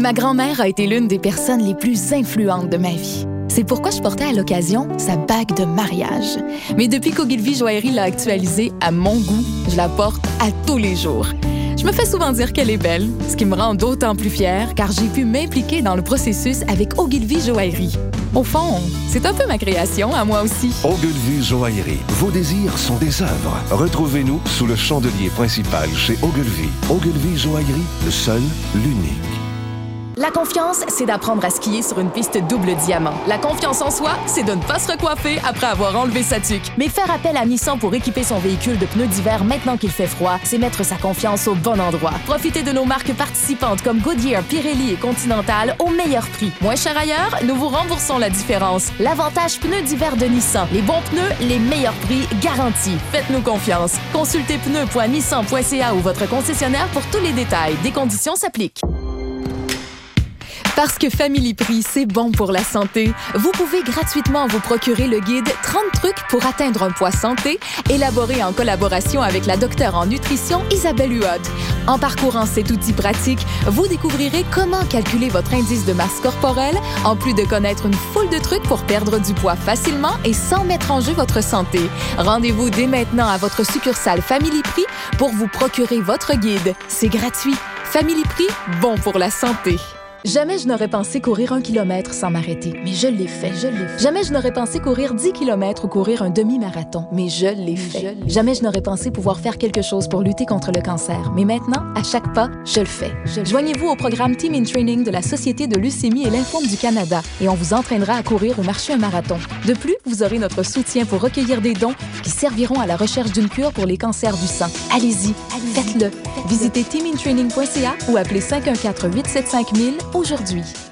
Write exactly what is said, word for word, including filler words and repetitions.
Ma grand-mère a été l'une des personnes les plus influentes de ma vie. C'est pourquoi je portais à l'occasion sa bague de mariage. Mais depuis qu'Ogilvy Joaillerie l'a actualisée à mon goût, je la porte à tous les jours. Je me fais souvent dire qu'elle est belle, ce qui me rend d'autant plus fière car j'ai pu m'impliquer dans le processus avec Ogilvy Joaillerie. Au fond, c'est un peu ma création, à moi aussi. Ogilvy Joaillerie. Vos désirs sont des œuvres. Retrouvez-nous sous le chandelier principal chez Ogilvy. Ogilvy Joaillerie, le seul, l'unique. La confiance, c'est d'apprendre à skier sur une piste double diamant. La confiance en soi, c'est de ne pas se recoiffer après avoir enlevé sa tuque. Mais faire appel à Nissan pour équiper son véhicule de pneus d'hiver maintenant qu'il fait froid, c'est mettre sa confiance au bon endroit. Profitez de nos marques participantes comme Goodyear, Pirelli et Continental au meilleur prix. Moins cher ailleurs, nous vous remboursons la différence. L'avantage pneus d'hiver de Nissan. Les bons pneus, les meilleurs prix garantis. Faites-nous confiance. Consultez pneus point nissan point c a ou votre concessionnaire pour tous les détails. Des conditions s'appliquent. Parce que Family Prix, c'est bon pour la santé, vous pouvez gratuitement vous procurer le guide trente trucs pour atteindre un poids santé, élaboré en collaboration avec la docteure en nutrition Isabelle Huot. En parcourant cet outil pratique, vous découvrirez comment calculer votre indice de masse corporelle, en plus de connaître une foule de trucs pour perdre du poids facilement et sans mettre en jeu votre santé. Rendez-vous dès maintenant à votre succursale Family Prix pour vous procurer votre guide. C'est gratuit. Family Prix, bon pour la santé. Jamais je n'aurais pensé courir un kilomètre sans m'arrêter, mais je l'ai fait, je l'ai fait. Jamais je n'aurais pensé courir dix kilomètres ou courir un demi-marathon, mais je l'ai fait. Je l'ai. Jamais je n'aurais pensé pouvoir faire quelque chose pour lutter contre le cancer, mais maintenant, à chaque pas, je le fais. Je Joignez-vous au programme Team in Training de la Société de leucémie et lymphome du Canada et on vous entraînera à courir ou marcher un marathon. De plus, vous aurez notre soutien pour recueillir des dons qui serviront à la recherche d'une cure pour les cancers du sang. Allez-y, Allez-y. faites-le. Faites-le. Visitez team in training point c a ou appelez cinq un quatre, huit sept cinq mille aujourd'hui.